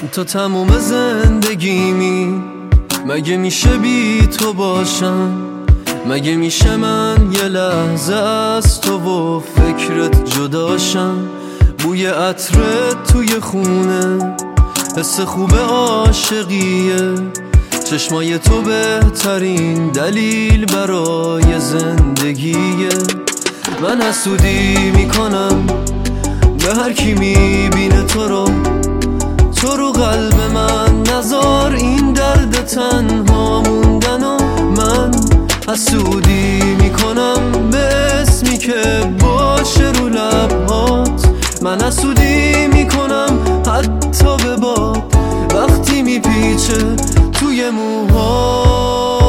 تا تموم زندگیمی مگه میشه بی تو باشم؟ مگه میشه من یه لحظه از تو و فکرت جداشم؟ بوی عطرت توی خونه حس خوب عاشقیه، چشمای تو بهترین دلیل برای زندگیه. من حسودی میکنم به هر کی میبینه تو رو قلب من نذار این درد تنها موندن و من حسودی میکنم به اسمی که باشه رو لبهات. من حسودی میکنم حتی به باد وقتی میپیچه توی موهات.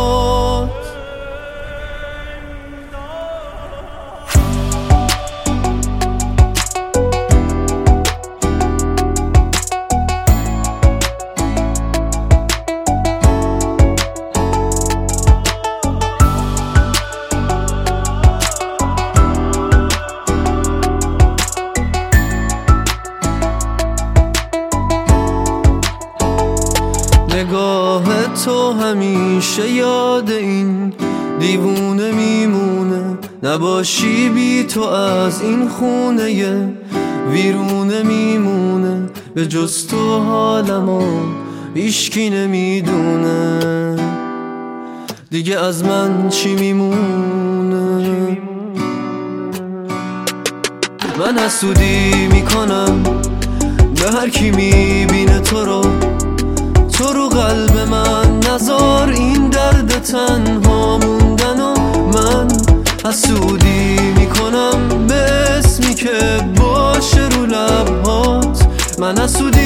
نگاه تو همیشه یاد این دیوونه میمونه، نباشی بی تو از این خونه ویرونه میمونه. به جز تو حالمو هیچکی نمیدونه، دیگه از من چی میمونه؟ من حسودی میکنم به هر کی میبینه تو رو قلب من نذار این درد تنها موندن و من حسودی میکنم به اسمی که باشه رو لبهات. من حسودی